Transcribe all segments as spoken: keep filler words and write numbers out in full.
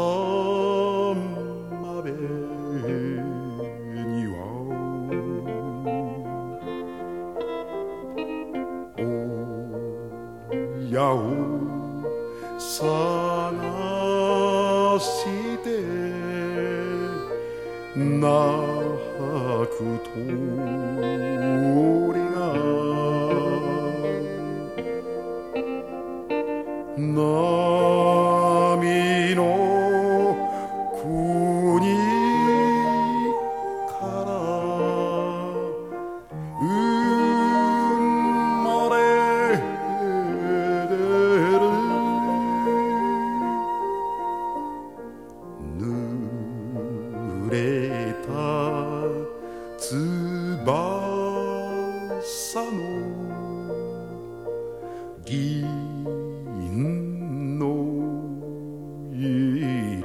浜辺には親を探して泣く鳥が波の国から生まれ出る濡れた翼の銀の色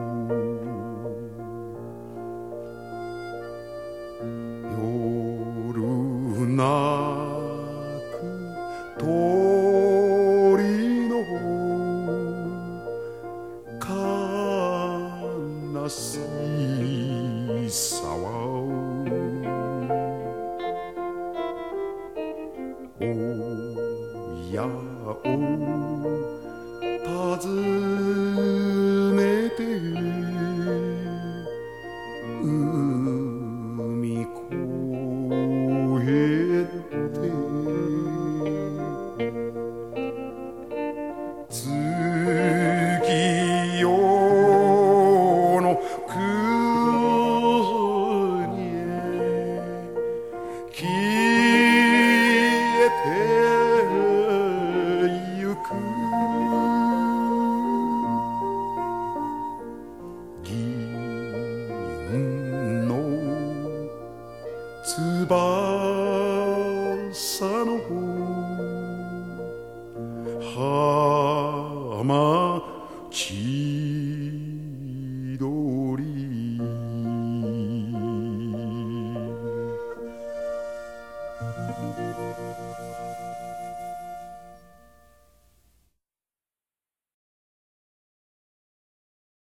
夜鳴く鳥の悲しさは親を訪ねて海越えて月夜の国へ消えてゆく銀の翼の浜千鳥